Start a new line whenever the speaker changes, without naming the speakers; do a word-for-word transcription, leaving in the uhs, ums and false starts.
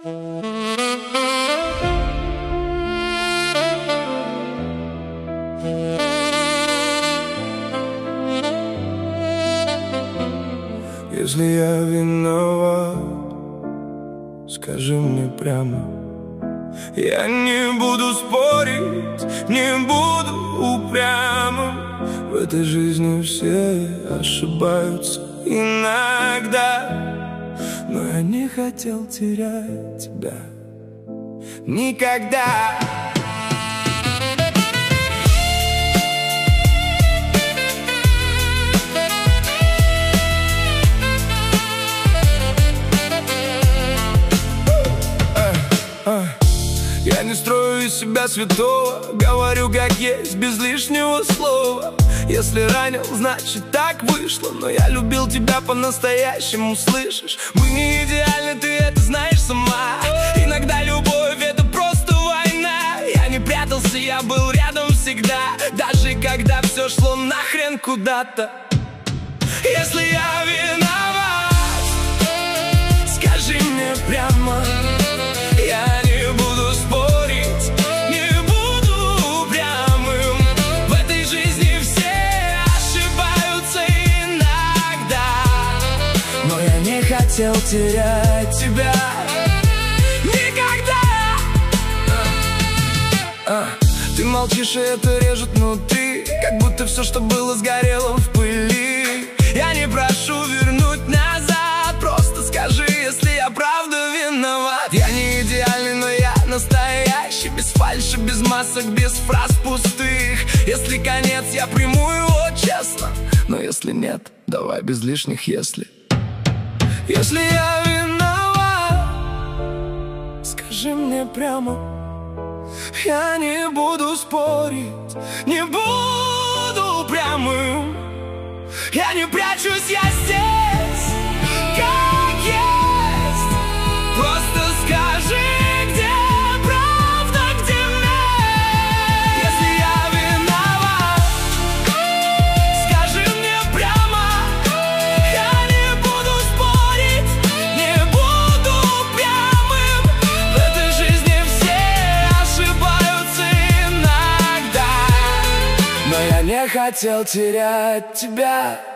Если я виноват, скажи мне прямо. Я не буду спорить, не буду упрямым. В этой жизни все ошибаются иногда, но я не хотел терять тебя никогда. Я не строю из себя святого, говорю как есть, без лишнего слова. Если ранил, значит так вышло, но я любил тебя по-настоящему, слышишь? Мы не идеальны, ты это знаешь сама. Иногда любовь — это просто война. Я не прятался, я был рядом всегда, даже когда все шло нахрен куда-то. Если я виноват, скажи мне прямо. Я не буду спорить, не буду упрямым. В этой жизни все ошибаются иногда, но я не хотел терять тебя никогда. а, а. Ты молчишь, и это режет внутри, как будто все, что было, сгорело в пыли. Я не прошу вернуть назад, просто скажи, если я правда виноват. Я не идеальный, но я настоящий, без фальши, без масок, без фраз пустых. Если конец, я приму его честно, но если нет, давай без лишних «если». Если я виноват, скажи мне прямо. Я не буду спорить, не буду упрямым. Я не прячусь, я здесь, как есть. Просто скажи, где правда, где месть. Если я виноват, скажи мне прямо. Я не буду спорить, не буду упрямым. В этой жизни все ошибаются иногда, но я не хотел терять тебя